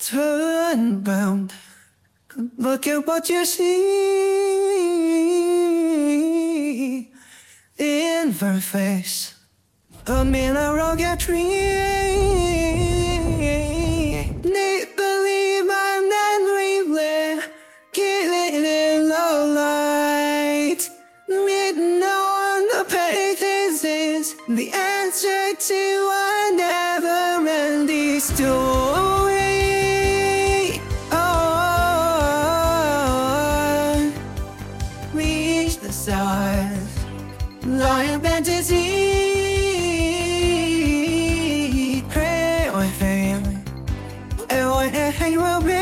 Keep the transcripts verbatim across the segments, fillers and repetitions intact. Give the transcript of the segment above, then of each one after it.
turn round. Look at what you see in her face. A mineral get tree. Need believe I'm not really killing in low light. Written on the pages is the answer to a never-ending story. Oh, reach the stars, lion fantasy. Pray or fail, and what it will be.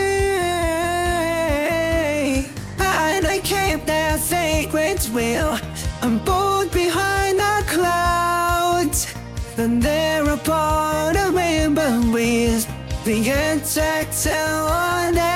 And I keep that sacred will. I'm bold behind the clouds, and there upon a rainbow is the insects and